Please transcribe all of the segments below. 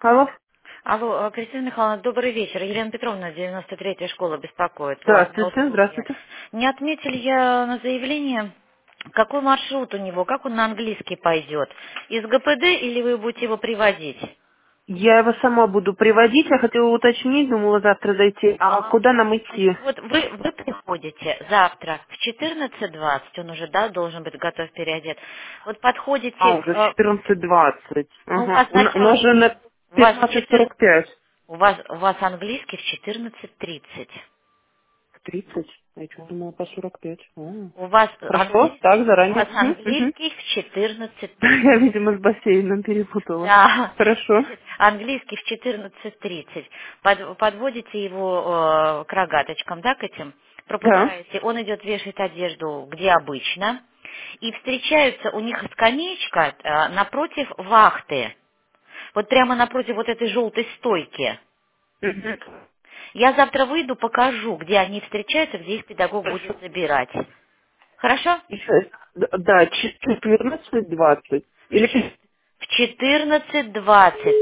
Алло. Алло, Кристина Михайловна, добрый вечер. Елена Петровна, 93-я школа беспокоит. Платные Здравствуйте, услуги. здравствуйте. Не отметили я на заявление, какой маршрут у него, как он на английский пойдет? Из ГПД или вы будете его приводить? Я его сама буду приводить. Я хотела уточнить, думала завтра зайти. А Ага. куда нам идти? Вот вы приходите завтра в 14:20, он уже, да, должен быть готов, переодет. Вот подходите, Уже 14:20. ну, у Ага. вас У нас сначала, же на у вас в 15:45. у вас английский в 14:30. В 30? Я что думала по 45. Хорошо, так, У вас заранее. Мгм. английский в 14:30. Я, видимо, с бассейном перепутала. Да, Хорошо. английский в 14:30. Подводите его к рогаточкам, да, к этим, Да. пропускаете. Он идет вешать одежду, где обычно. И встречаются у них скамеечка напротив вахты. Вот прямо напротив вот этой желтой стойки. Мгм. Я завтра выйду, покажу, где они встречаются, где их педагог будет забирать. Хорошо? Да, 14:20. Или В 14:20.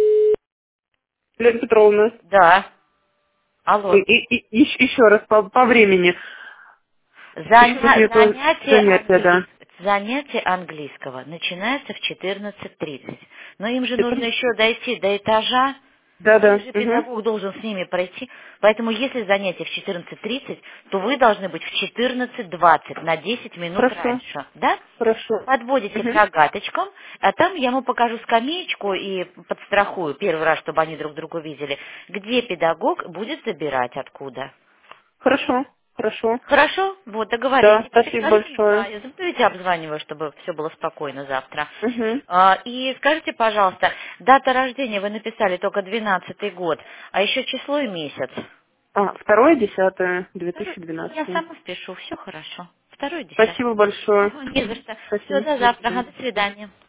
Елена Петровна. Да. Алло. Еще раз по времени. Почему нету занятия, Занятие английского начинается в 14:30. Но им же да? нужно еще дойти до этажа, Да, и да. же Угу. педагог должен с ними пройти. Поэтому если занятие в 14:30, то вы должны быть в 14:20, на 10 минут Хорошо, раньше. Да? хорошо. Подводите к Угу. рогаточкам, а там я ему покажу скамеечку и подстрахую первый раз, чтобы они друг друга видели, где педагог будет забирать откуда. Хорошо, хорошо. Хорошо? Вот, договорились. Да, Теперь спасибо скажите, да, большое. я забудете обзваниваю, чтобы все было спокойно завтра. Угу. И скажите, пожалуйста, дата рождения вы написали только 12-й год, а еще число и месяц. 2.10.2012. Я сама спешу, все хорошо. Второй, 10. Спасибо большое. Ага, не за что. Все, Спасибо. до До завтра. Ага, свидания. до свидания.